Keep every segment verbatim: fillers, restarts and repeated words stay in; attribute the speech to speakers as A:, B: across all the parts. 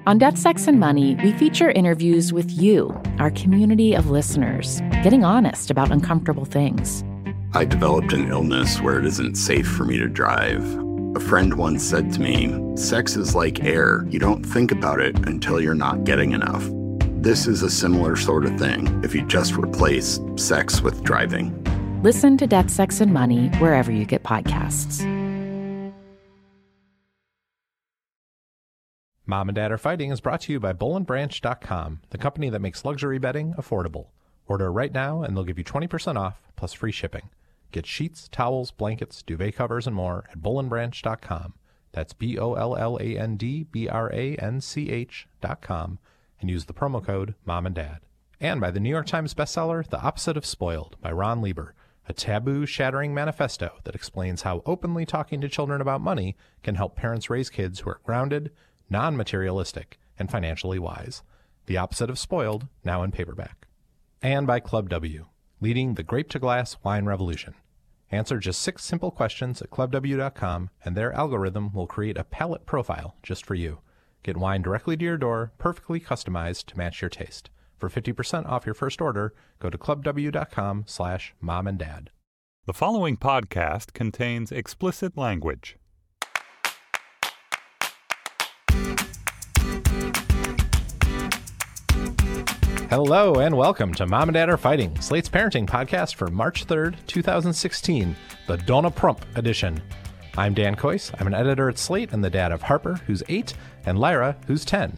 A: On Death, Sex, and Money, we feature interviews with you, our community of listeners, getting honest about uncomfortable things.
B: I developed an illness where it isn't safe for me to drive. A friend once said to me, sex is like air. You don't think about it until you're not getting enough. This is a similar sort of thing if you just replace sex with driving.
A: Listen to Death, Sex, and Money wherever you get podcasts.
C: Mom and Dad Are Fighting is brought to you by Boll and Branch dot com, the company that makes luxury bedding affordable. Order right now and they'll give you twenty percent off plus free shipping. Get sheets, towels, blankets, duvet covers, and more at Boll and Branch dot com. That's B O L L A N D B R A N C H dot com and use the promo code Mom and Dad. And by the New York Times bestseller, The Opposite of Spoiled by Ron Lieber, a taboo-shattering manifesto that explains how openly talking to children about money can help parents raise kids who are grounded, non-materialistic, and financially wise. The Opposite of Spoiled, now in paperback. And by Club W, leading the grape-to-glass wine revolution. Answer just six simple questions at club w dot com, and their algorithm will create a palate profile just for you. Get wine directly to your door, perfectly customized to match your taste. For fifty percent off your first order, go to club w dot com slash mom and dad.
D: The following podcast contains explicit language.
C: Hello and welcome to Mom and Dad Are Fighting, Slate's parenting podcast for March third, twenty sixteen, the Donna Prump edition. I'm Dan Kois. I'm an editor at Slate and the dad of Harper, who's eight, and Lyra, who's ten.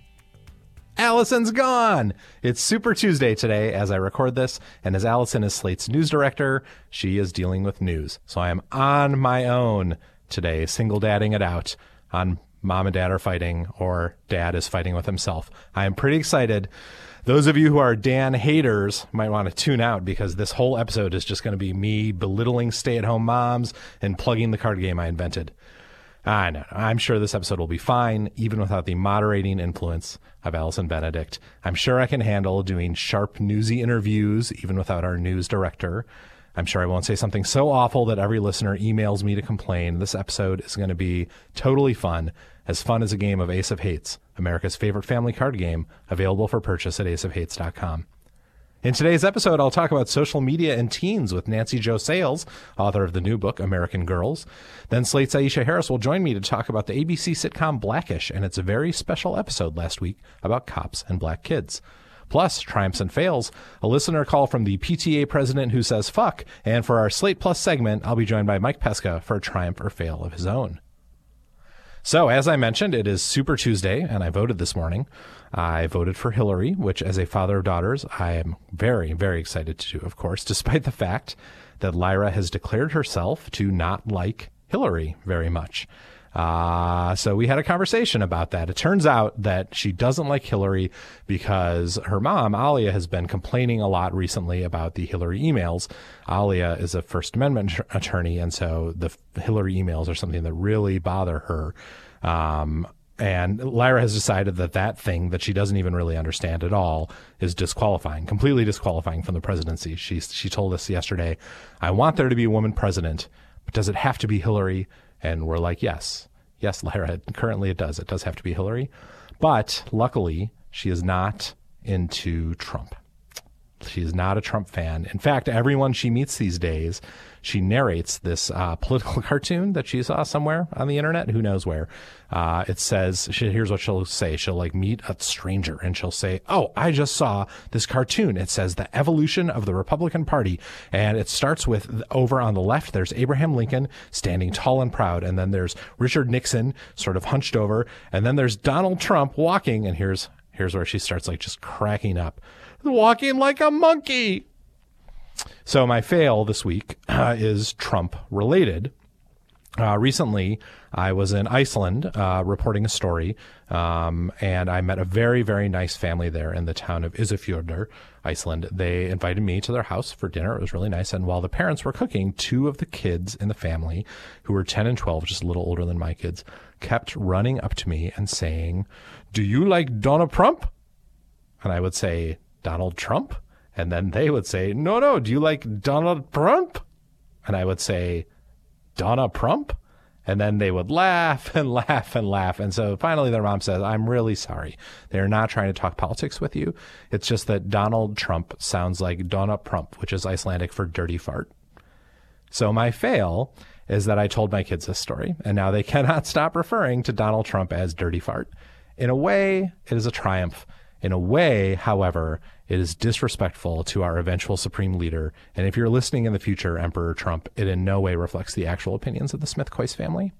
C: Allison's gone! It's Super Tuesday today as I record this, and as Allison is Slate's news director, she is dealing with news. So I am on my own today, single dadding it out on Mom and Dad Are Fighting, or Dad is fighting with himself. I am pretty excited. Those of you who are Dan haters might want to tune out because this whole episode is just going to be me belittling stay-at-home moms and plugging the card game I invented. I know. I'm sure this episode will be fine, even without the moderating influence of Allison Benedict. I'm sure I can handle doing sharp, newsy interviews, even without our news director. I'm sure I won't say something so awful that every listener emails me to complain. This episode is going to be totally fun, as fun as a game of Ace of Hates, America's favorite family card game, available for purchase at ace of hates dot com. In today's episode, I'll talk about social media and teens with Nancy Jo Sales, author of the new book, American Girls. Then Slate's Aisha Harris will join me to talk about the A B C sitcom Blackish and its very special episode last week about cops and black kids. Plus, triumphs and fails, a listener call from the P T A president who says fuck, and for our Slate Plus segment, I'll be joined by Mike Pesca for a triumph or fail of his own. So, as I mentioned, it is Super Tuesday, and I voted this morning. I voted for Hillary, which, as a father of daughters, I am very, very excited to do, of course, despite the fact that Lyra has declared herself to not like Hillary very much. Uh, so we had a conversation about that. It turns out that she doesn't like Hillary because her mom, Alia, has been complaining a lot recently about the Hillary emails. Alia is a First Amendment attorney, and so the Hillary emails are something that really bother her. Um, and Lyra has decided that that thing that she doesn't even really understand at all is disqualifying, completely disqualifying from the presidency. She, she told us yesterday, I want there to be a woman president, but does it have to be Hillary? And we're like, yes, yes, Lyra, currently it does. It does have to be Hillary. But luckily, she is not into Trump. She is not a Trump fan. In fact, everyone she meets these days, she narrates this uh, political cartoon that she saw somewhere on the internet. Who knows where? Uh, it says, she, here's what she'll say. She'll like meet a stranger and she'll say, oh, I just saw this cartoon. It says the evolution of the Republican Party. And it starts with over on the left, there's Abraham Lincoln standing tall and proud. And then there's Richard Nixon sort of hunched over. And then there's Donald Trump walking. And here's, here's where she starts like just cracking up. Walking like a monkey. So my fail this week uh, is Trump related. Uh, recently, I was in Iceland uh, reporting a story, um, and I met a very, very nice family there in the town of Isafjordur, Iceland. They invited me to their house for dinner. It was really nice. And while the parents were cooking, two of the kids in the family, who were ten and twelve, just a little older than my kids, kept running up to me and saying, do you like Donald Trump? And I would say, Donald Trump? And then they would say, no, no, do you like Donald Trump? And I would say, Donna Prump? And then they would laugh and laugh and laugh. And so finally their mom says, I'm really sorry. They're not trying to talk politics with you. It's just that Donald Trump sounds like Dona Prump, which is Icelandic for dirty fart. So my fail is that I told my kids this story, and now they cannot stop referring to Donald Trump as dirty fart. In a way, it is a triumph. In a way, however, it is disrespectful to our eventual supreme leader. And if you're listening in the future, Emperor Trump, it in no way reflects the actual opinions of the Smith-Koiss family.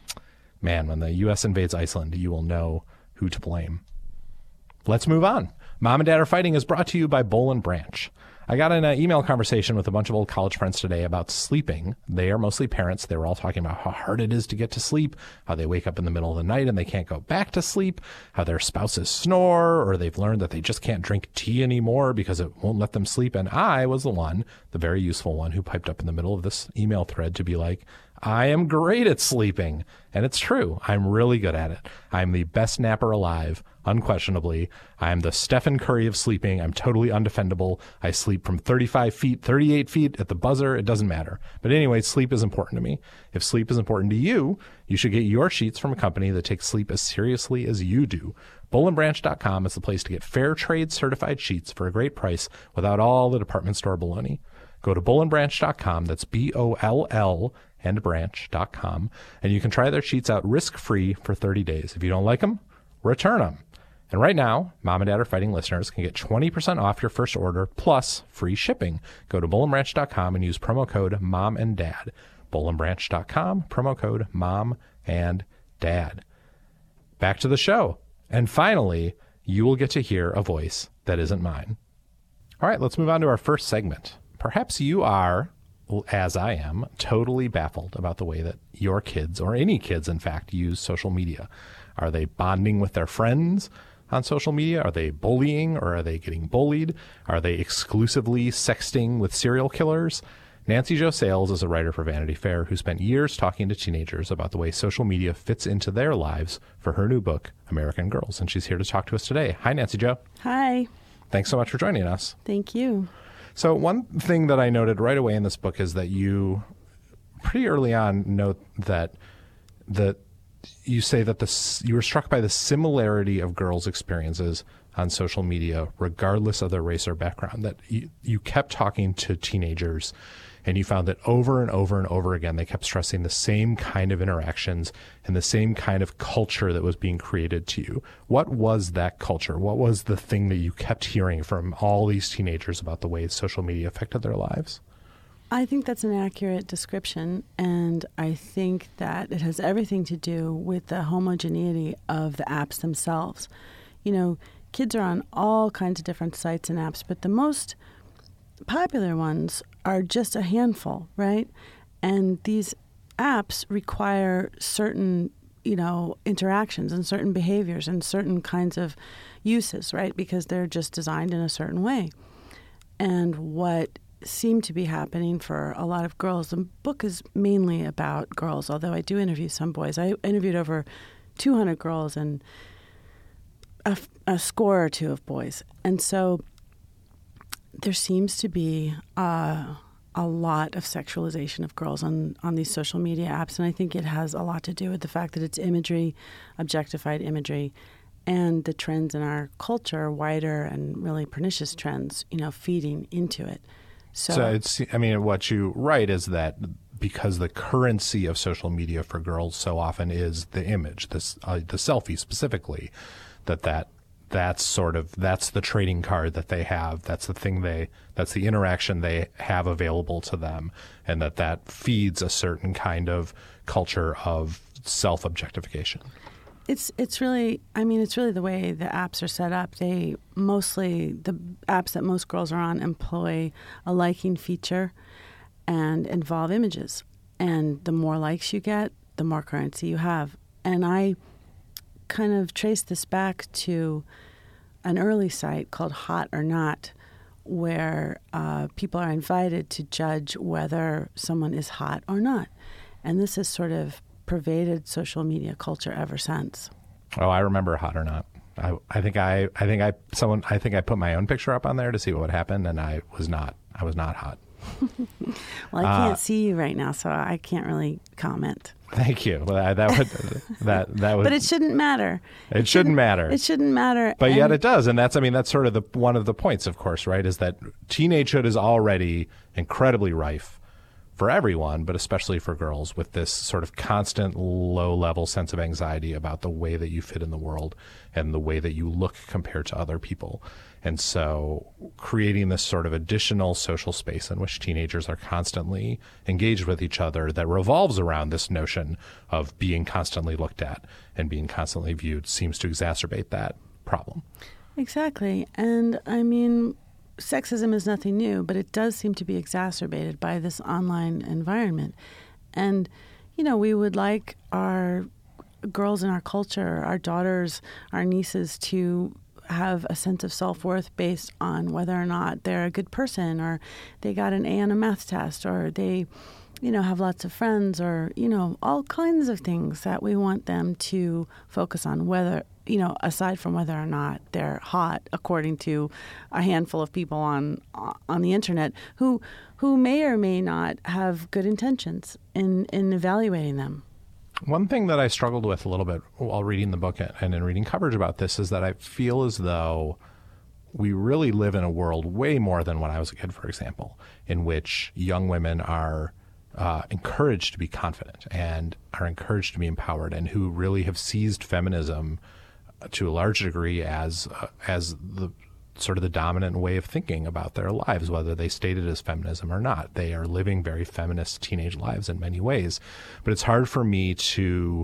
C: Man, when the U S invades Iceland, you will know who to blame. Let's move on. Mom and Dad Are Fighting is brought to you by Boll and Branch. I got in an email conversation with a bunch of old college friends today about sleeping. They are mostly parents. They were all talking about how hard it is to get to sleep, how they wake up in the middle of the night and they can't go back to sleep, how their spouses snore, or they've learned that they just can't drink tea anymore because it won't let them sleep. And I was the one, the very useful one, who piped up in the middle of this email thread to be like, I am great at sleeping. And it's true. I'm really good at it. I'm the best napper alive, unquestionably. I'm the Stephen Curry of sleeping. I'm totally undefendable. I sleep from thirty-five feet, thirty-eight feet at the buzzer. It doesn't matter. But anyway, sleep is important to me. If sleep is important to you, you should get your sheets from a company that takes sleep as seriously as you do. Boll and Branch dot com is the place to get fair trade certified sheets for a great price without all the department store baloney. Go to Boll and Branch dot com. That's B O L L and branch dot com. And you can try their sheets out risk-free for thirty days. If you don't like them, return them. And right now, Mom and Dad Are Fighting listeners can get twenty percent off your first order plus free shipping. Go to Boll and Branch dot com and use promo code Mom and Dad. Boll and Branch dot com, promo code Mom and Dad. Back to the show. And finally, you will get to hear a voice that isn't mine. All right, let's move on to our first segment. Perhaps you are, as I am, totally baffled about the way that your kids, or any kids, in fact, use social media. Are they bonding with their friends on social media? Are they bullying, or are they getting bullied? Are they exclusively sexting with serial killers? Nancy Jo Sales is a writer for Vanity Fair who spent years talking to teenagers about the way social media fits into their lives for her new book, American Girls. And she's here to talk to us today. Hi, Nancy Jo.
E: Hi.
C: Thanks so much for joining us.
E: Thank you.
C: So one thing that I noted right away in this book is that you pretty early on note that that you say that the, you were struck by the similarity of girls' experiences on social media, regardless of their race or background, that you, you kept talking to teenagers and you found that over and over and over again, they kept stressing the same kind of interactions and the same kind of culture that was being created to you. What was that culture? What was the thing that you kept hearing from all these teenagers about the way social media affected their lives?
E: I think that's an accurate description, and I think that it has everything to do with the homogeneity of the apps themselves. You know, kids are on all kinds of different sites and apps, but the most popular ones are just a handful, right? And these apps require certain, you know, interactions and certain behaviors and certain kinds of uses, right? Because they're just designed in a certain way. And what seemed to be happening for a lot of girls, the book is mainly about girls, although I do interview some boys. I interviewed over two hundred girls and a, a score or two of boys. And so there seems to be uh, a lot of sexualization of girls on, on these social media apps, and I think it has a lot to do with the fact that it's imagery, objectified imagery, and the trends in our culture, wider and really pernicious trends, you know, feeding into it. So,
C: so it's, I mean, what you write is that because the currency of social media for girls so often is the image, this uh, the selfie specifically, that that that's sort of that's the trading card that they have. That's the thing they that's the interaction they have available to them, and that that feeds a certain kind of culture of self-objectification.
E: It's it's really, I mean, it's really the way the apps are set up. They mostly, the apps that most girls are on employ a liking feature and involve images. And the more likes you get, the more currency you have. And I kind of trace this back to an early site called Hot or Not, where uh, people are invited to judge whether someone is hot or not. And this has sort of pervaded social media culture ever since.
C: Oh, I remember Hot or Not. I, I think I, I think I, someone, I think I put my own picture up on there to see what would happen, and I was not, I was not hot.
E: Well, I can't
C: Uh,
E: see you right now, so I can't really comment.
C: Thank you. Well, that would that that would.
E: But it shouldn't matter.
C: It shouldn't matter.
E: It shouldn't matter.
C: But yet
E: And-
C: it does, and that's I mean that's sort of the one of the points, of course, right? Is that teenagehood is already incredibly rife for everyone, but especially for girls, with this sort of constant low-level sense of anxiety about the way that you fit in the world and the way that you look compared to other people. And so creating this sort of additional social space in which teenagers are constantly engaged with each other that revolves around this notion of being constantly looked at and being constantly viewed seems to exacerbate that problem.
E: Exactly. And I mean, sexism is nothing new, but it does seem to be exacerbated by this online environment. And, you know, we would like our girls in our culture, our daughters, our nieces to have a sense of self-worth based on whether or not they're a good person, or they got an A on a math test, or they, you know, have lots of friends, or, you know, all kinds of things that we want them to focus on, whether, you know, aside from whether or not they're hot, according to a handful of people on on the internet who who may or may not have good intentions in, in evaluating them.
C: One thing that I struggled with a little bit while reading the book and in reading coverage about this is that I feel as though we really live in a world way more than when I was a kid, for example, in which young women are uh, encouraged to be confident and are encouraged to be empowered, and who really have seized feminism to a large degree as uh, as the sort of the dominant way of thinking about their lives, whether they state it as feminism or not. They are living very feminist teenage lives in many ways. But it's hard for me to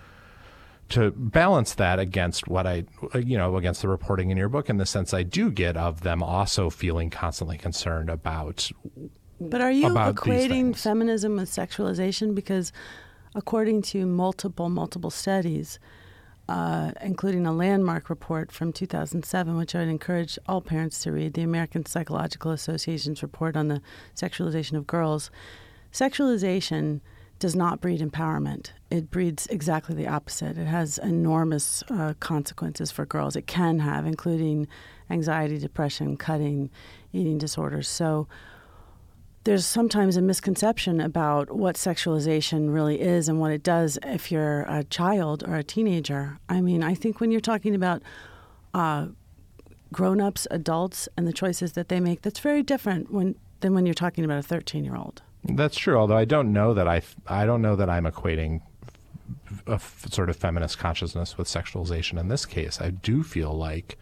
C: to balance that against what I, you know, against the reporting in your book, in the sense I do get of them also feeling constantly concerned about
E: But are you
C: about these
E: equating
C: things.
E: feminism with sexualization? Because according to multiple, multiple studies, Uh, including a landmark report from two thousand seven, which I would encourage all parents to read, the American Psychological Association's report on the sexualization of girls. Sexualization does not breed empowerment. It breeds exactly the opposite. It has enormous uh, consequences for girls. It can have, including anxiety, depression, cutting, eating disorders. So there's sometimes a misconception about what sexualization really is and what it does if you're a child or a teenager. I mean, I think when you're talking about uh, grown-ups, adults, and the choices that they make, that's very different when, than when you're talking about a thirteen-year-old.
C: That's true. Although I don't know that I, I don't know that I'm equating a f- sort of feminist consciousness with sexualization in this case. I do feel like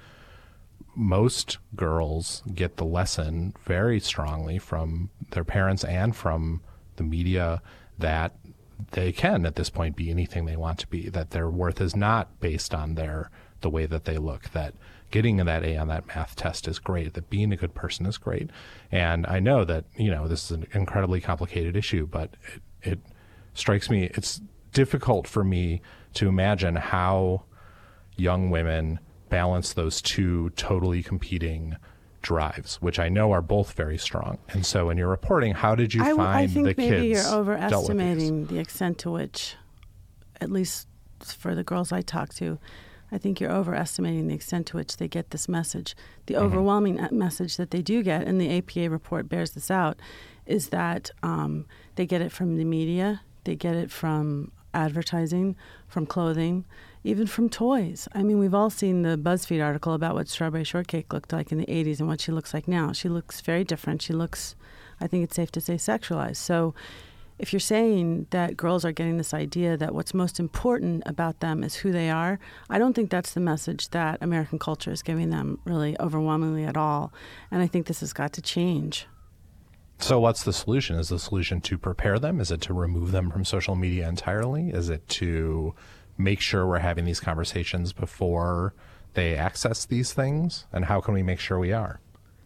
C: most girls get the lesson very strongly from their parents and from the media that they can at this point be anything they want to be, that their worth is not based on their the way that they look, that getting that A on that math test is great, that being a good person is great. And I know that, you know, this is an incredibly complicated issue, but it, it strikes me, it's difficult for me to imagine how young women balance those two totally competing drives, which I know are both very strong. And so in your reporting, how did you
E: I,
C: find
E: I think
C: the
E: maybe
C: kids
E: you're
C: dealt with these?
E: overestimating the extent to which, at least for the girls I talk to, I think you're overestimating the extent to which they get this message. The
C: Mm-hmm.
E: overwhelming message that they do get, and the A P A report bears this out, is that um, they get it from the media, they get it from advertising, from clothing, even from toys. I mean, we've all seen the BuzzFeed article about what Strawberry Shortcake looked like in the eighties and what she looks like now. She looks very different. She looks, I think it's safe to say, sexualized. So if you're saying that girls are getting this idea that what's most important about them is who they are, I don't think that's the message that American culture is giving them really overwhelmingly at all. And I think this has got to change.
C: So what's the solution? Is the solution to prepare them? Is it to remove them from social media entirely? Is it to make sure we're having these conversations before they access these things? And how can we make sure we are?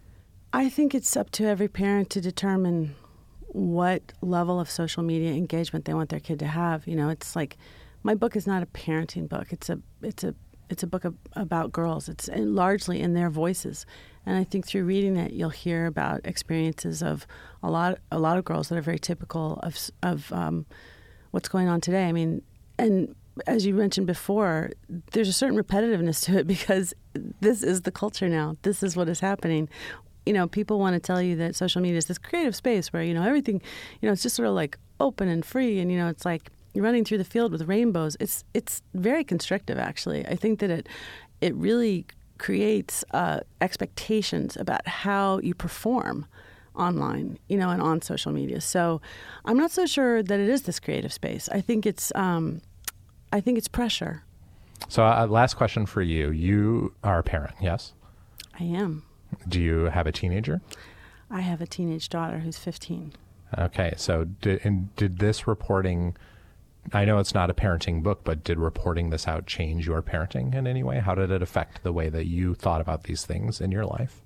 E: I think it's up to every parent to determine what level of social media engagement they want their kid to have. You know, it's like, my book is not a parenting book. It's a it's a it's a book of, about girls. It's largely in their voices, and I think through reading it, you'll hear about experiences of a lot a lot of girls that are very typical of of um, what's going on today. I mean, and as you mentioned before, there's a certain repetitiveness to it because this is the culture now. This is what is happening. you know, people want to tell you that social media is this creative space where, you know, everything, you know, it's just sort of like open and free. And, you know, it's like you're running through the field with rainbows. It's it's very constrictive, actually. I think that it it really creates uh, expectations about how you perform online, you know, and on social media. So I'm not so sure that it is this creative space. I think it's, um, I think it's pressure.
C: So uh, last question for you. You are a parent, yes?
E: I am.
C: Do you have a teenager?
E: I have a teenage daughter who's fifteen.
C: Okay. So did, and did this reporting, I know it's not a parenting book, but did reporting this out change your parenting in any way? How did it affect the way that you thought about these things in your life?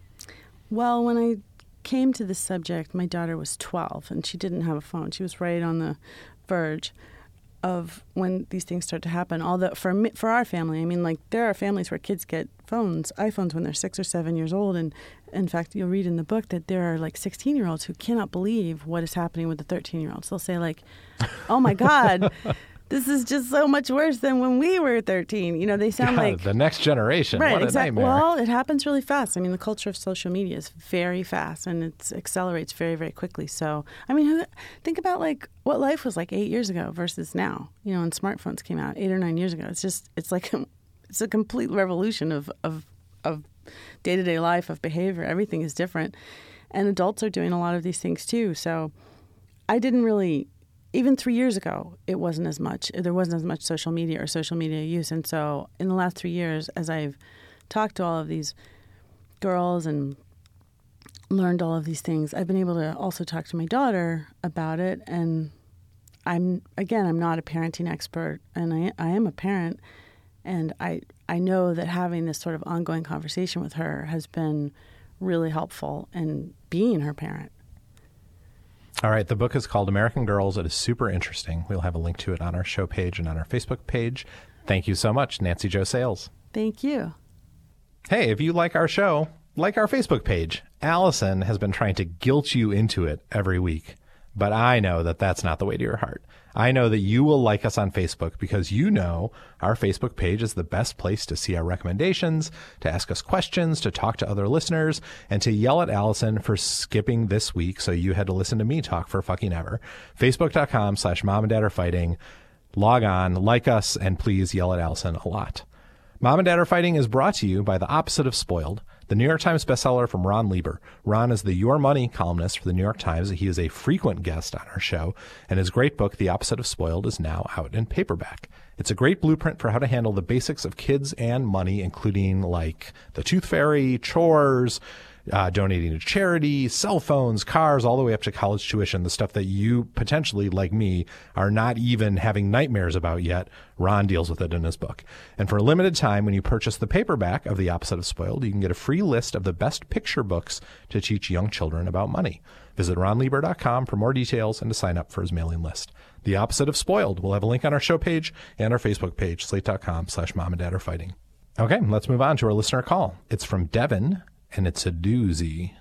E: Well, when I came to this subject, my daughter was twelve, and she didn't have a phone. She was right on the verge of when these things start to happen. Although for me, for our family, I mean, like there are families where kids get phones, iPhones, when they're six or seven years old, and in fact, you'll read in the book that there are like sixteen-year-olds who cannot believe what is happening with the thirteen-year-olds. They'll say like, "Oh my God, this is just so much worse than when we were thirteen." You know, they sound
C: Yeah,
E: like
C: the next generation.
E: Right,
C: What a
E: exactly.
C: nightmare.
E: Well, it happens really fast. I mean, the culture of social media is very fast, and it accelerates very, very quickly. So, I mean, who, think about like what life was like eight years ago versus now. You know, when smartphones came out eight or nine years ago, it's just it's like a, it's a complete revolution of of of day-to-day life, of behavior. Everything is different, and adults are doing a lot of these things too. So, I didn't really. Even three years ago, it wasn't as much. There wasn't as much social media or social media use. And so in the last three years, as I've talked to all of these girls and learned all of these things, I've been able to also talk to my daughter about it. And I'm, again, I'm not a parenting expert, and I, I am a parent. And I, I know that having this sort of ongoing conversation with her has been really helpful in being her parent.
C: All right. The book is called American Girls. It is super interesting. We'll have a link to it on our show page and on our Facebook page. Thank you so much, Nancy Jo Sales.
E: Thank you.
C: Hey, if you like our show, like our Facebook page. Allison has been trying to guilt you into it every week, but I know that that's not the way to your heart. I know that you will like us on Facebook because you know our Facebook page is the best place to see our recommendations, to ask us questions, to talk to other listeners, and to yell at Allison for skipping this week so you had to listen to me talk for fucking ever. Facebook.com slash mom and dad are fighting. Log on, like us, and please yell at Allison a lot. Mom and Dad Are Fighting is brought to you by The Opposite of Spoiled, the New York Times bestseller from Ron Lieber. Ron is the Your Money columnist for the New York Times. He is a frequent guest on our show, and his great book, The Opposite of Spoiled, is now out in paperback. It's a great blueprint for how to handle the basics of kids and money, including like the tooth fairy, chores, Uh, donating to charity, cell phones, cars, all the way up to college tuition, the stuff that you potentially, like me, are not even having nightmares about yet. Ron deals with it in his book. And for a limited time, when you purchase the paperback of The Opposite of Spoiled, you can get a free list of the best picture books to teach young children about money. Visit ron lieber dot com for more details and to sign up for his mailing list. The Opposite of Spoiled. We'll have a link on our show page and our Facebook page, slate.com slash mom and dad are fighting. Okay, let's move on to our listener call. It's from Devin. And it's a doozy.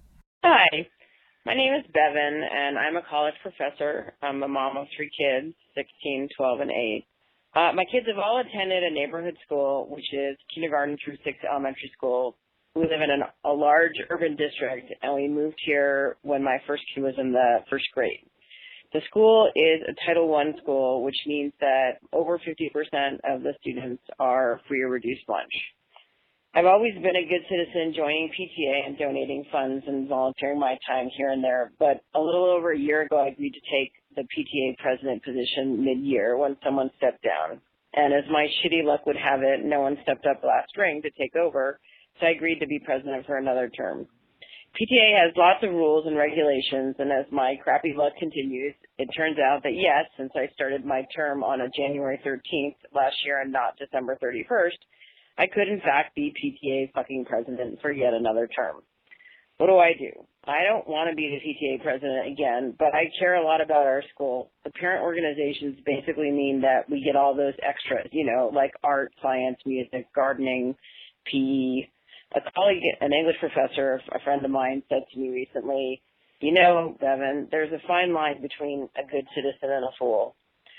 F: Hi, my name is Bevan, and I'm a college professor. I'm a mom of three kids, sixteen, twelve, and eight. Uh, my kids have all attended a neighborhood school, which is kindergarten through sixth elementary school. We live in an, a large urban district, and we moved here when my first kid was in the first grade. The school is a Title one school, which means that over fifty percent of the students are free or reduced lunch. I've always been a good citizen, joining P T A and donating funds and volunteering my time here and there. But a little over a year ago, I agreed to take the P T A president position mid-year when someone stepped down. And as my shitty luck would have it, no one stepped up last spring to take over, so I agreed to be president for another term. P T A has lots of rules and regulations, and as my crappy luck continues, it turns out that yes, since I started my term on a January thirteenth last year and not December thirty-first, I could, in fact, be P T A fucking president for yet another term. What do I do? I don't want to be the P T A president again, but I care a lot about our school. The parent organizations basically mean that we get all those extras, you know, like art, science, music, gardening, P E. A colleague, an English professor, a friend of mine, said to me recently, you know, Bevan, there's a fine line between a good citizen and a fool.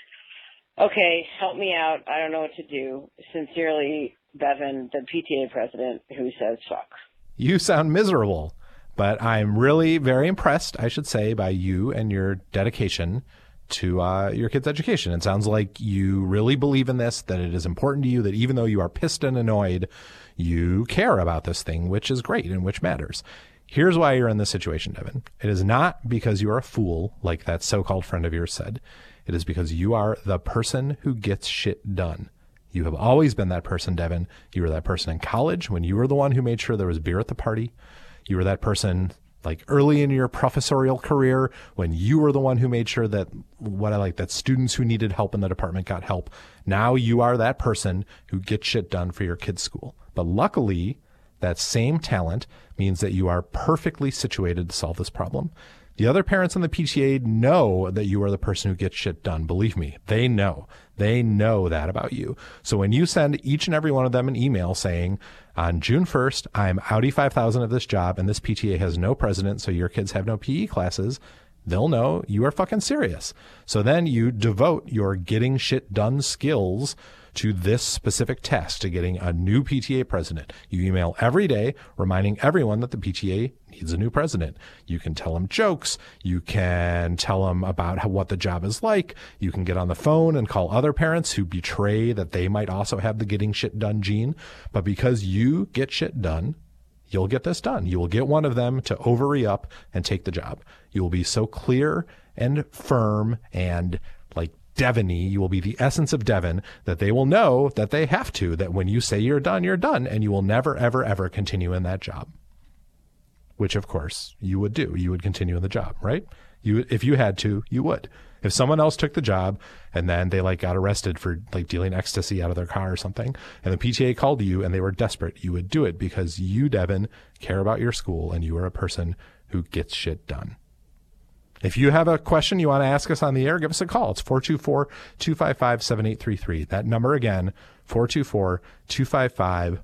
F: Okay, help me out. I don't know what to do. Sincerely, Bevan, the P T A president who says fuck.
C: You sound miserable. But I'm really very impressed, I should say, by you and your dedication to uh, your kids' education. It sounds like you really believe in this, that it is important to you, that even though you are pissed and annoyed, you care about this thing, which is great and which matters. Here's why you're in this situation, Devin. It is not because you are a fool, like that so-called friend of yours said. It is because you are the person who gets shit done. You have always been that person, Devin. You were that person in college when you were the one who made sure there was beer at the party. You were that person like early in your professorial career when you were the one who made sure that what I like that students who needed help in the department got help. Now you are that person who gets shit done for your kids' school. But luckily, that same talent means that you are perfectly situated to solve this problem. The other parents on the P T A know that you are the person who gets shit done. Believe me, they know. They know that about you. So when you send each and every one of them an email saying, on June first, I'm Audi five thousand of this job and this P T A has no president, so your kids have no P E classes, they'll know you are fucking serious. So then you devote your getting shit done skills to this specific task, to getting a new P T A president. You email every day reminding everyone that the P T A needs a new president. You can tell them jokes. You can tell them about how, what the job is like. You can get on the phone and call other parents who betray that they might also have the getting shit done gene. But because you get shit done, you'll get this done. You will get one of them to ovary up and take the job. You will be so clear and firm and like Devin-y, you will be the essence of Devin, that they will know that they have to, that when you say you're done, you're done, and you will never, ever, ever continue in that job. Which, of course, you would do. You would continue in the job, right? You, if you had to, you would. If someone else took the job and then they like got arrested for like dealing ecstasy out of their car or something, and the P T A called you and they were desperate, you would do it because you, Devin, care about your school and you are a person who gets shit done. If you have a question you want to ask us on the air, give us a call. It's four two four, two five five, seven eight three three. That number again, four two four, two five five,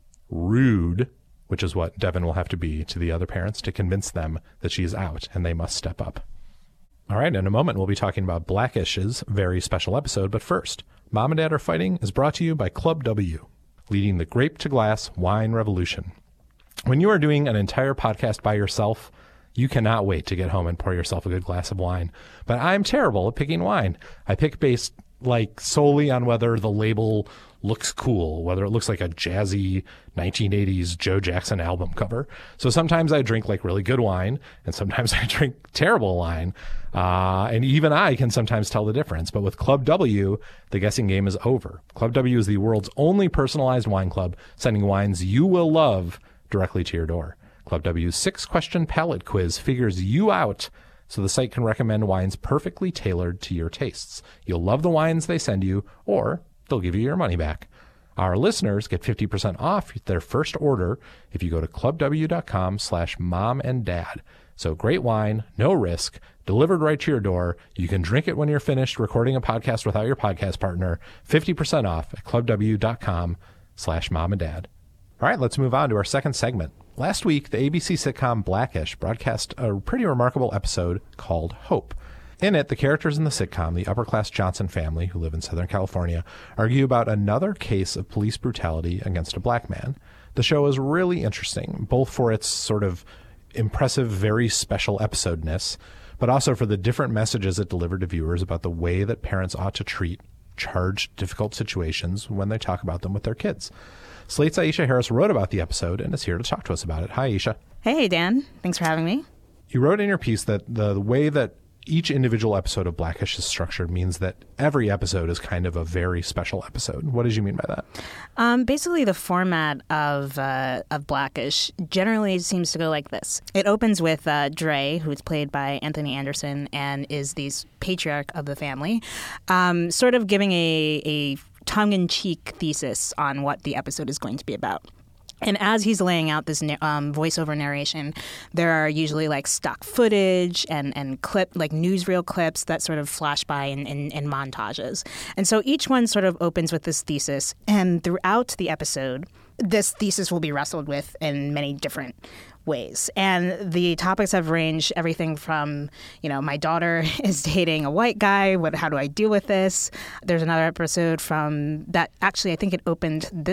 C: RUDE, which is what Devin will have to be to the other parents to convince them that she is out and they must step up. All right, in a moment, we'll be talking about Black-ish's very special episode. But first, Mom and Dad Are Fighting is brought to you by Club W, leading the grape to glass wine revolution. When you are doing an entire podcast by yourself, you cannot wait to get home and pour yourself a good glass of wine. But I'm terrible at picking wine. I pick based like solely on whether the label looks cool, whether it looks like a jazzy nineteen eighties Joe Jackson album cover. So sometimes I drink like really good wine and sometimes I drink terrible wine. Uh, and even I can sometimes tell the difference. But with Club W, the guessing game is over. Club W is the world's only personalized wine club, sending wines you will love directly to your door. Club W's six-question palate quiz figures you out so the site can recommend wines perfectly tailored to your tastes. You'll love the wines they send you, or they'll give you your money back. Our listeners get fifty percent off their first order if you go to clubw.com slash mom and dad. So great wine, no risk, delivered right to your door. You can drink it when you're finished recording a podcast without your podcast partner. fifty percent off at clubw.com slash mom and dad. All right, let's move on to our second segment. Last week, the A B C sitcom Black-ish broadcast a pretty remarkable episode called Hope. In it, the characters in the sitcom, the upper-class Johnson family, who live in Southern California, argue about another case of police brutality against a black man. The show is really interesting, both for its sort of impressive, very special episode-ness, but also for the different messages it delivered to viewers about the way that parents ought to treat charged, difficult situations when they talk about them with their kids. Slate's Aisha Harris wrote about the episode and is here to talk to us about it. Hi, Aisha.
G: Hey, Dan. Thanks for having me.
C: You wrote in your piece that the, the way that each individual episode of Black-ish is structured means that every episode is kind of a very special episode. What did you mean by that?
G: Um, basically, the format of uh, of Black-ish generally seems to go like this. It opens with uh, Dre, who's played by Anthony Anderson and is the patriarch of the family, um, sort of giving a, a tongue-in-cheek thesis on what the episode is going to be about. And as he's laying out this um, voiceover narration, there are usually like stock footage and, and clip, like newsreel clips that sort of flash by in, in, in montages. And so each one sort of opens with this thesis. And throughout the episode, this thesis will be wrestled with in many different ways. And the topics have ranged everything from, you know, my daughter is dating a white guy. What? How do I deal with this? There's another episode from that. Actually, I think it opened this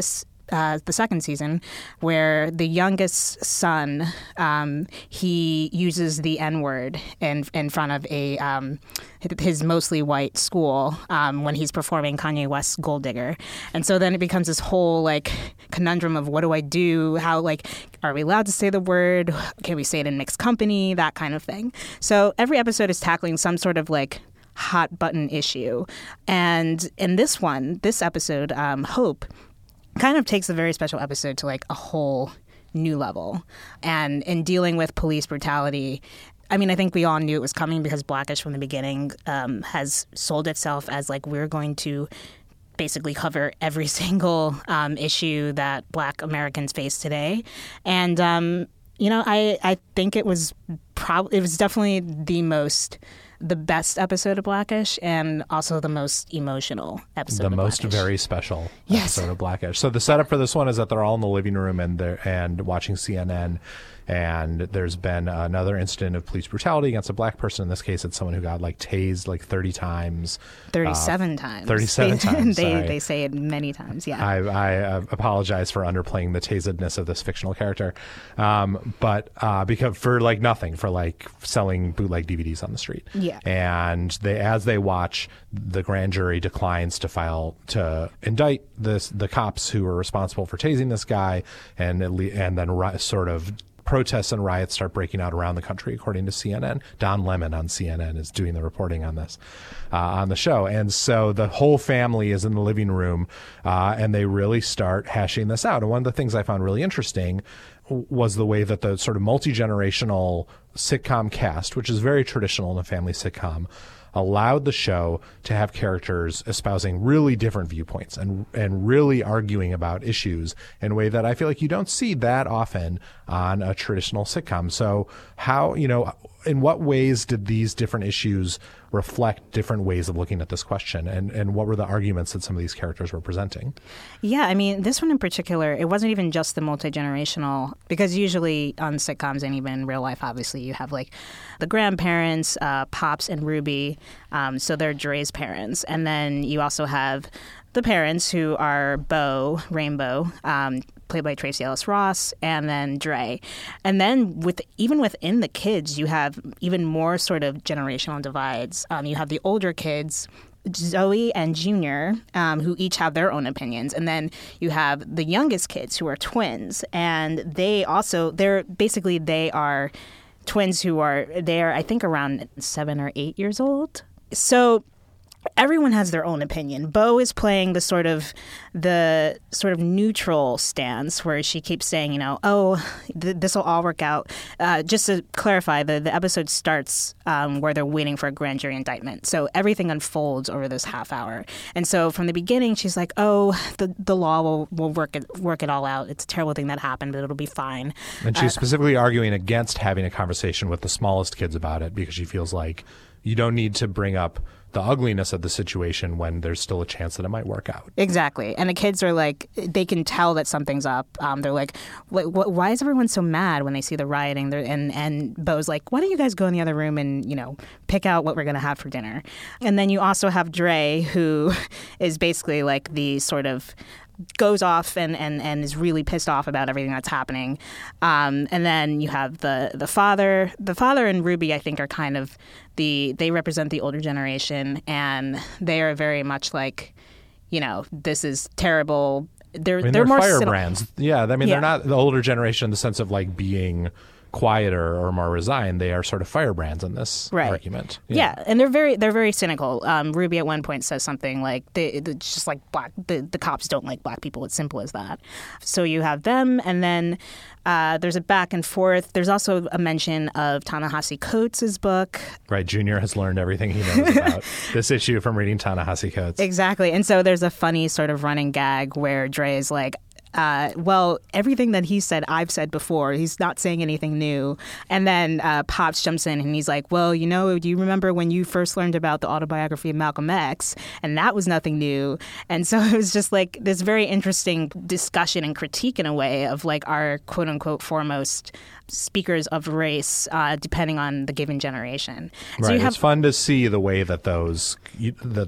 G: uh, the second season, where the youngest son, um, he uses the N-word in, in front of a um, his mostly white school um, when he's performing Kanye West's Gold Digger. And so then it becomes this whole like conundrum of what do I do? How, like, are we allowed to say the word? Can we say it in mixed company? That kind of thing. So every episode is tackling some sort of like hot button issue. And in this one, this episode, um, Hope, kind of takes a very special episode to like a whole new level. And in dealing with police brutality, I mean, I think we all knew it was coming because Blackish from the beginning um, has sold itself as like, we're going to basically cover every single um, issue that Black Americans face today. And, um, you know, I, I think it was probably, it was definitely the most, the best episode of Blackish and also the most emotional episode
C: the
G: of
C: most
G: Blackish.
C: very special
G: Yes.
C: episode of Blackish. So the setup for this one is that they're all in the living room and they're and watching C N N, and there's been another incident of police brutality against a black person. In this case, it's someone who got like tased like thirty times.
G: thirty-seven
C: uh,
G: times.
C: thirty-seven
G: they,
C: times.
G: They
C: sorry.
G: they say it many times. Yeah.
C: I, I uh, apologize for underplaying the tasedness of this fictional character, um, but uh, because for like nothing, for like selling bootleg D V Ds on the street.
G: Yeah.
C: And they, as they watch, the grand jury declines to file to indict this the cops who were responsible for tasing this guy, and it le- and then ri- sort of. Protests and riots start breaking out around the country, according to C N N. Don Lemon on C N N is doing the reporting on this, uh, on the show. And so the whole family is in the living room, uh, and they really start hashing this out. And one of the things I found really interesting was the way that the sort of multi-generational sitcom cast, which is very traditional in a family sitcom, allowed the show to have characters espousing really different viewpoints and and really arguing about issues in a way that I feel like you don't see that often on a traditional sitcom. So how, you know, in what ways did these different issues reflect different ways of looking at this question, and, and what were the arguments that some of these characters were presenting?
G: Yeah, I mean, this one in particular, it wasn't even just the multi-generational, because usually on sitcoms and even in real life, obviously, you have like the grandparents, uh, Pops and Ruby, um, so they're Dre's parents. And then you also have the parents who are Bo, Rainbow, um, played by Tracy Ellis Ross, and then Dre. And then with even within the kids, you have even more sort of generational divides. Um, you have the older kids, Zoe and Junior, um, who each have their own opinions. And then you have the youngest kids who are twins. And they also, they're basically, they are twins who are, they're, I think, around seven or eight years old. So everyone has their own opinion. Bo is playing the sort of the sort of neutral stance where she keeps saying, you know, oh, th- this will all work out. Uh, just to clarify, the, the episode starts um, where they're waiting for a grand jury indictment. So everything unfolds over this half hour. And so from the beginning, she's like, oh, the the law will, will work it work it all out. It's a terrible thing that happened, but it'll be fine.
C: And she's
G: uh,
C: specifically arguing against having a conversation with the smallest kids about it, because she feels like you don't need to bring up the ugliness of the situation when there's still a chance that it might work out.
G: Exactly. And the kids are like, they can tell that something's up. Um, they're like, wh- wh- why is everyone so mad when they see the rioting? They're, and, and Bo's like, why don't you guys go in the other room and, you know, pick out what we're going to have for dinner? And then you also have Dre, who is basically like the sort of goes off and, and, and is really pissed off about everything that's happening. Um, and then you have the, the father. The father and Ruby, I think, are kind of the, they represent the older generation, and they are very much like, you know, this is terrible. They're,
C: I mean,
G: they're,
C: they're
G: more
C: firebrands.
G: cynical.
C: Yeah, I mean,
G: Yeah.
C: they're not the older generation in the sense of like being quieter or more resigned. They are sort of firebrands in this
G: Right.
C: argument.
G: Yeah. and they're very they're very cynical. Um, Ruby at one point says something like, they, it's just like black the, the cops don't like black people. It's simple as that. So you have them, and then uh, there's a back and forth. There's also a mention of Ta-Nehisi Coates' book.
C: Right. Junior has learned everything he knows about this issue from reading Ta-Nehisi Coates.
G: Exactly. And so there's a funny sort of running gag where Dre is like, Uh, well, everything that he said, I've said before. He's not saying anything new. And then uh, Pops jumps in and he's like, well, you know, do you remember when you first learned about the autobiography of Malcolm X? And that was nothing new. And so it was just like this very interesting discussion and critique in a way of like our quote unquote foremost speakers of race, uh, depending on the given generation. So
C: Right.
G: you have,
C: It's fun to see the way that those, the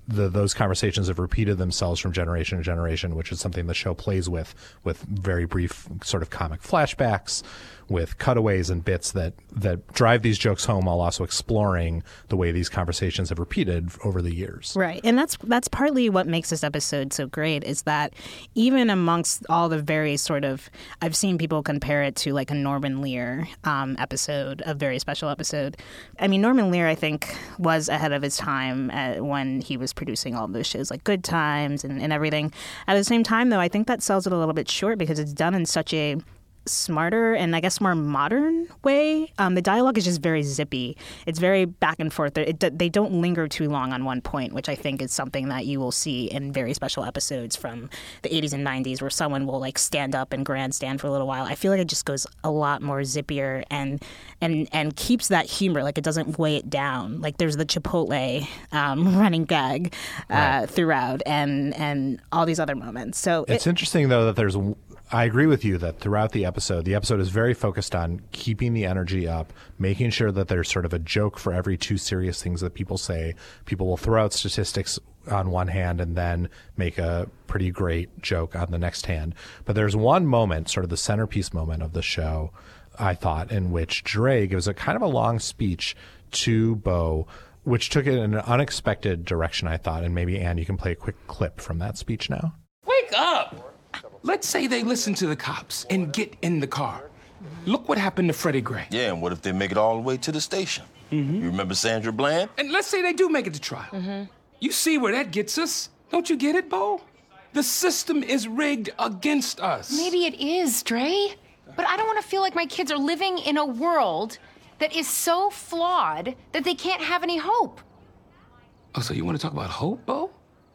C: the, those conversations have repeated themselves from generation to generation, which is something the show plays with, with very brief sort of comic flashbacks, with cutaways and bits that, that drive these jokes home while also exploring the way these conversations have repeated over the years.
G: Right. And that's that's partly what makes this episode so great, is that even amongst all the very sort of, I've seen people compare it to like a Norman Lear um, episode, a very special episode. I mean, Norman Lear, I think, was ahead of his time uh, when he was producing all those shows like Good Times and, and everything. At the same time, though, I think that sells it a little bit short because it's done in such a smarter and I guess more modern way. Um, the dialogue is just very zippy. It's very back and forth. It, they don't linger too long on one point, which I think is something that you will see in very special episodes from the eighties and nineties where someone will like stand up and grandstand for a little while. I feel like it just goes a lot more zippier and and and keeps that humor. Like it doesn't weigh it down. Like there's the Chipotle um, running gag uh, right. throughout and and all these other moments. So
C: it's it, interesting though that there's I agree with you that throughout the episode, the episode is very focused on keeping the energy up, making sure that there's sort of a joke for every two serious things that people say. People will throw out statistics on one hand and then make a pretty great joke on the next hand. But there's one moment, sort of the centerpiece moment of the show, I thought, in which Dre gives a kind of a long speech to Bo, which took it in an unexpected direction, I thought. And maybe, Ann, you can play a quick clip from that speech now.
H: Wake up! Let's say they listen to the cops and get in the car. Look what happened to Freddie Gray.
I: Yeah, and what if they make it all the way to the station? Mm-hmm. You remember Sandra Bland?
H: And let's say they do make it to trial. Mm-hmm. You see where that gets us? Don't you get it, Bo? The system is rigged against us.
J: Maybe it is, Dre. But I don't want to feel like my kids are living in a world that is so flawed that they can't have any hope.
H: Oh, so you want to talk about hope, Bo?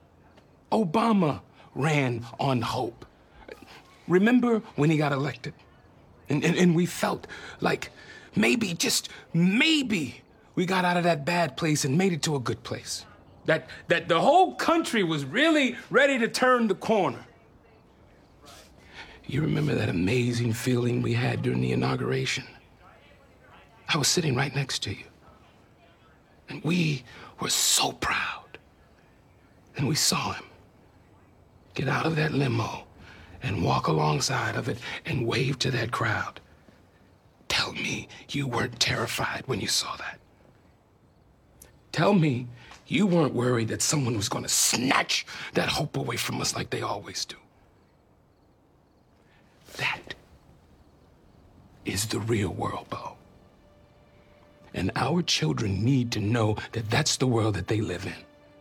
H: Obama ran on hope. Remember when he got elected? And, and, and we felt like maybe, just maybe, we got out of that bad place and made it to a good place. That, that the whole country was really ready to turn the corner. You remember that amazing feeling we had during the inauguration? I was sitting right next to you. And we were so proud. And we saw him get out of that limo and walk alongside of it and wave to that crowd. Tell me you weren't terrified when you saw that. Tell me you weren't worried that someone was going to snatch that hope away from us like they always do. That is the real world, Bo. And our children need to know that that's the world that they live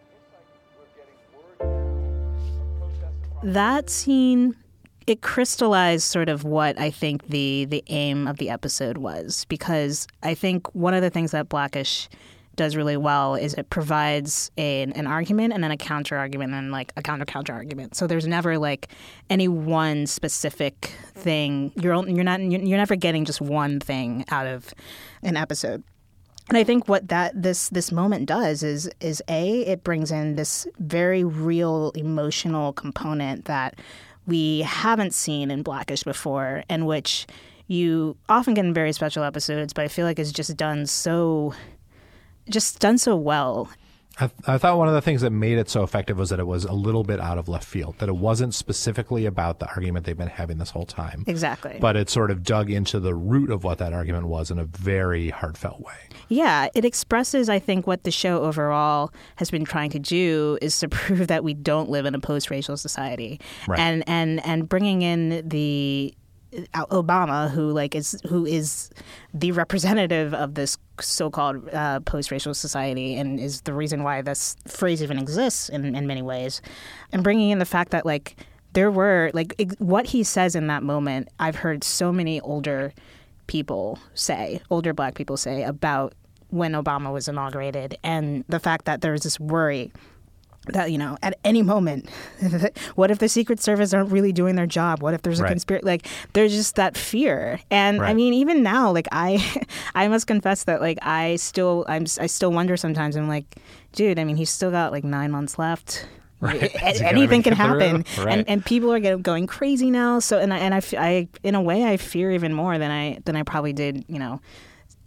H: in.
G: That scene, it crystallized sort of what I think the the aim of the episode was, because I think one of the things that Blackish does really well is it provides a, an argument and then a counter argument and like a counter counter argument. So there's never like any one specific thing. You're you're not you're never getting just one thing out of an episode. And I think what that this this moment does is is a it brings in this very real emotional component that we haven't seen in Blackish before, and which you often get in very special episodes, but I feel like it's just done so just done so well.
C: I, th- I thought one of the things that made it so effective was that it was a little bit out of left field, that it wasn't specifically about the argument they've been having this whole time.
G: Exactly.
C: But it sort of dug into the root of what that argument was in a very heartfelt way.
G: Yeah, it expresses, I think, what the show overall has been trying to do is to prove that we don't live in a post-racial society.
C: Right.
G: And, and, and bringing in the Obama, who like is who is the representative of this so-called uh, post-racial society and is the reason why this phrase even exists in, in many ways, and bringing in the fact that like there were like ex- what he says in that moment, I've heard so many older people say, older Black people say about when Obama was inaugurated, and the fact that there was this worry that, you know, at any moment, what if the Secret Service aren't really doing their job? What if there's a
C: right.
G: conspiracy? Like, there's just that fear. And
C: right.
G: I mean, even now, like, I I must confess that, like, I still I'm I still wonder sometimes. I'm like, dude, I mean, he's still got like nine months left.
C: Right.
G: Anything can happen,
C: right.
G: and and people are getting, going crazy now. So, and I, and I, I, in a way, I fear even more than I than I probably did, you know,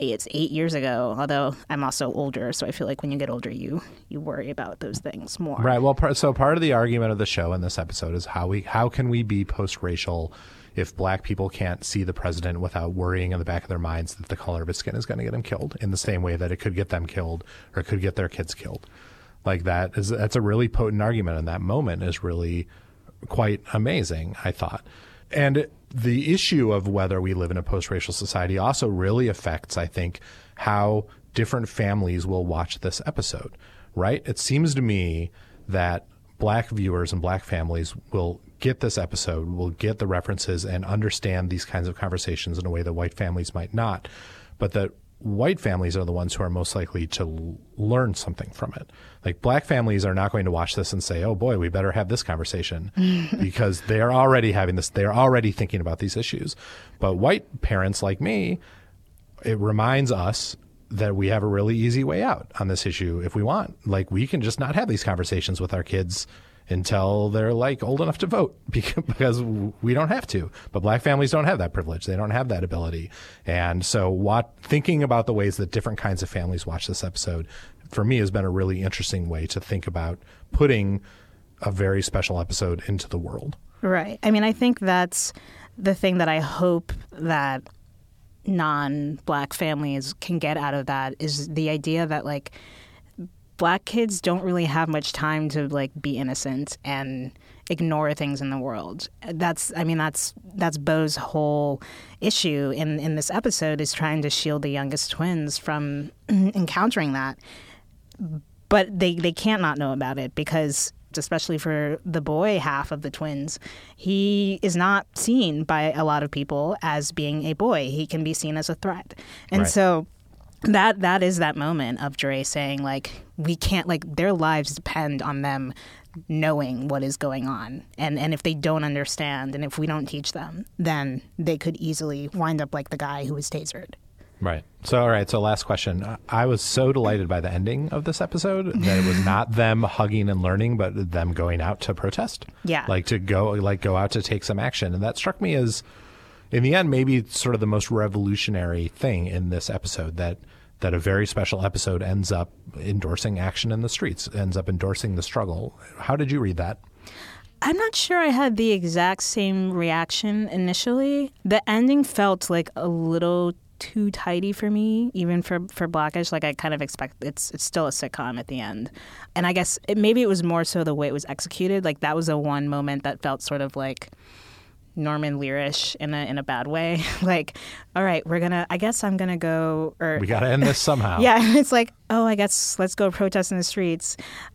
G: it's eight years ago, although I'm also older. So I feel like when you get older, you you worry about those things more.
C: Right. Well, par- so part of the argument of the show in this episode is how we how can we be post-racial if black people can't see the president without worrying in the back of their minds that the color of his skin is going to get him killed in the same way that it could get them killed or it could get their kids killed. Like that is that's a really potent argument, and that moment is really quite amazing, I thought. And the issue of whether we live in a post-racial society also really affects, I think, how different families will watch this episode, right? It seems to me that black viewers and black families will get this episode, will get the references and understand these kinds of conversations in a way that white families might not, but that white families are the ones who are most likely to l- learn something from it. Like black families are not going to watch this and say, oh boy, we better have this conversation because they're already having this, they're already thinking about these issues. But white parents like me, it reminds us that we have a really easy way out on this issue if we want. Like we can just not have these conversations with our kids until they're like old enough to vote because we don't have to. But black families don't have that privilege. They don't have that ability. And so what thinking about the ways that different kinds of families watch this episode for me has been a really interesting way to think about putting a very special episode into the world.
G: Right. I mean, I think that's the thing that I hope that non-black families can get out of that is the idea that like black kids don't really have much time to like be innocent and ignore things in the world. That's, I mean, that's that's Bo's whole issue in, in this episode is trying to shield the youngest twins from encountering that. But they, they can't not know about it because, especially for the boy half of the twins, he is not seen by a lot of people as being a boy. He can be seen as a threat. And
C: right.
G: so that that is that moment of Dre saying, like, we can't, like, their lives depend on them knowing what is going on. And and if they don't understand and if we don't teach them, then they could easily wind up like the guy who was tasered.
C: Right. So, all right. So last question. I was so delighted by the ending of this episode that it was not them hugging and learning, but them going out to protest.
G: Yeah.
C: Like to go, like go out to take some action. And that struck me as, in the end, maybe sort of the most revolutionary thing in this episode, that that a very special episode ends up endorsing action in the streets, ends up endorsing the struggle. How did you read that?
G: I'm not sure I had the exact same reaction initially. The ending felt like a little too tidy for me, even for, for Blackish. Like I kind of expect it's it's still a sitcom at the end. And I guess it, maybe it was more so the way it was executed. Like that was the one moment that felt sort of like Norman Lear-ish in a in a bad way. Like, all right, we're gonna. I guess I'm gonna go. Or
C: we gotta end this somehow.
G: Yeah, it's like, oh, I guess let's go protest in the streets.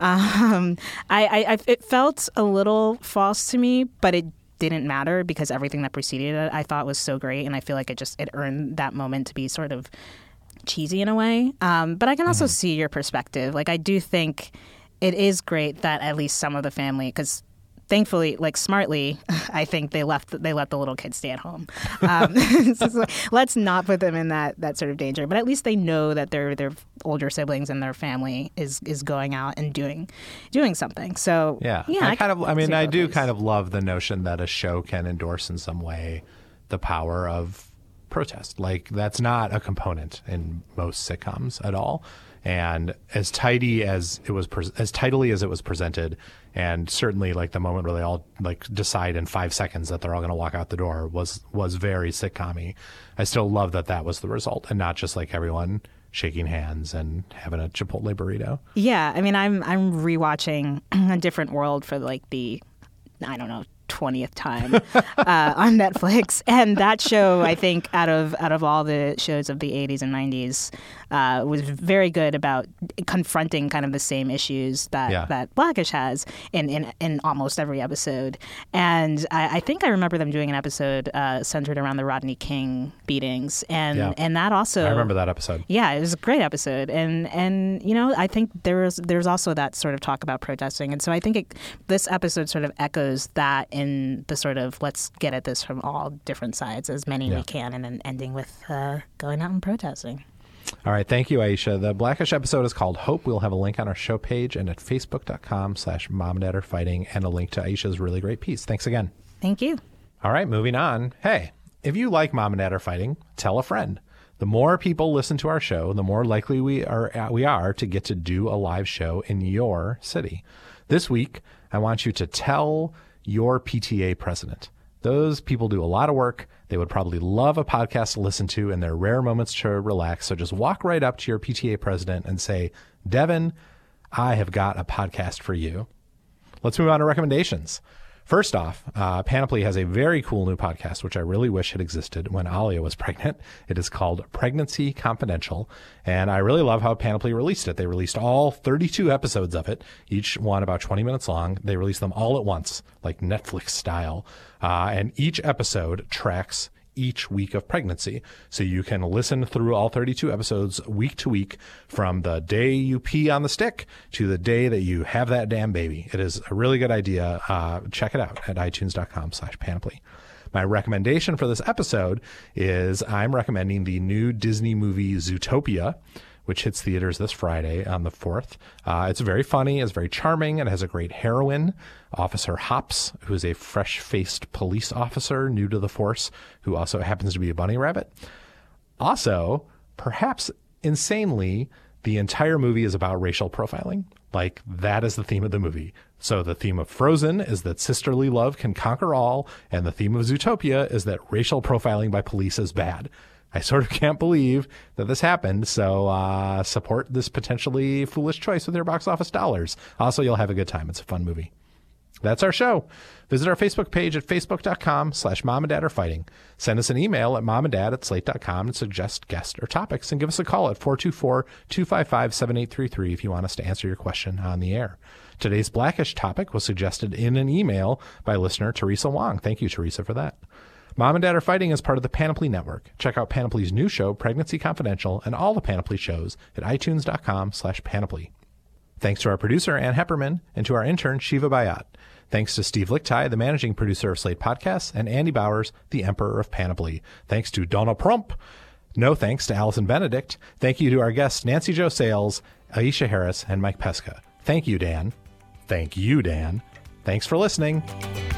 G: Um, I, I, I it felt a little false to me, but it didn't matter because everything that preceded it I thought was so great, and I feel like it just it earned that moment to be sort of cheesy in a way. Um, but I can also mm-hmm. see your perspective. Like, I do think it is great that at least some of the family, because thankfully, like smartly, I think they left. They let the little kids stay at home. Um, so like, let's not put them in that, that sort of danger. But at least they know that their their older siblings and their family is, is going out and doing doing something. So
C: yeah,
G: yeah.
C: I,
G: I
C: kind of. I mean, I do
G: ways.
C: kind of love the notion that a show can endorse in some way the power of protest. Like that's not a component in most sitcoms at all. And as tidy as it was, pre- as tidily as it was presented, and certainly like the moment where they all like decide in five seconds that they're all going to walk out the door was was very sitcom-y. I still love that that was the result, and not just like everyone shaking hands and having a Chipotle burrito.
G: Yeah, I mean, I'm I'm rewatching A Different World for like the I don't know. twentieth time uh, on Netflix, and that show, I think, out of out of all the shows of the eighties and nineties, uh, was very good about confronting kind of the same issues that, yeah. that Blackish has in, in in almost every episode. And I, I think I remember them doing an episode uh, centered around the Rodney King beatings, and yeah. and that also
C: I remember that episode.
G: Yeah, it was a great episode, and and you know I think there was there's also that sort of talk about protesting, and so I think it, this episode sort of echoes that. In the sort of let's get at this from all different sides, as many yeah. we can, and then ending with uh, going out and protesting.
C: All right. Thank you, Aisha. The Blackish episode is called Hope. We'll have a link on our show page and at facebook.com slash mom and dad are fighting and a link to Aisha's really great piece. Thanks again.
G: Thank you.
C: All right. Moving on. Hey, if you like Mom and Dad Are Fighting, tell a friend. The more people listen to our show, the more likely we are we are to get to do a live show in your city. This week, I want you to tell your P T A president. Those people do a lot of work. They would probably love a podcast to listen to in their rare moments to relax. So just walk right up to your P T A president and say, Devin, I have got a podcast for you. Let's move on to recommendations. First off, uh, Panoply has a very cool new podcast, which I really wish had existed when Alia was pregnant. It is called Pregnancy Confidential, and I really love how Panoply released it. They released all thirty-two episodes of it, each one about twenty minutes long. They released them all at once, like Netflix style, uh, and each episode tracks each week of pregnancy. So you can listen through all thirty-two episodes week to week from the day you pee on the stick to the day that you have that damn baby. It is a really good idea. Uh, check it out at itunes.com slash panoply. My recommendation for this episode is I'm recommending the new Disney movie Zootopia, which hits theaters this Friday on the fourth. Uh, it's very funny. It's very charming. It has a great heroine, Officer Hops, who is a fresh-faced police officer new to the force, who also happens to be a bunny rabbit. Also, perhaps insanely, the entire movie is about racial profiling. Like, that is the theme of the movie. So the theme of Frozen is that sisterly love can conquer all, and the theme of Zootopia is that racial profiling by police is bad. I sort of can't believe that this happened, so uh, support this potentially foolish choice with your box office dollars. Also, you'll have a good time. It's a fun movie. That's our show. Visit our Facebook page at facebook.com slash mom and dad are fighting. Send us an email at momanddad at slate dot com and suggest guests or topics, and give us a call at four two four, two five five, seven eight three three if you want us to answer your question on the air. Today's Blackish topic was suggested in an email by listener Teresa Wong. Thank you, Teresa, for that. Mom and Dad Are Fighting is part of the Panoply Network. Check out Panoply's new show, Pregnancy Confidential, and all the Panoply shows at itunes.com slash panoply. Thanks to our producer, Ann Hepperman, and to our intern, Shiva Bayat. Thanks to Steve Lichtai, the managing producer of Slate Podcasts, and Andy Bowers, the emperor of Panoply. Thanks to Donna Prump. No thanks to Allison Benedict. Thank you to our guests, Nancy Jo Sales, Aisha Harris, and Mike Pesca. Thank you, Dan. Thank you, Dan. Thanks for listening.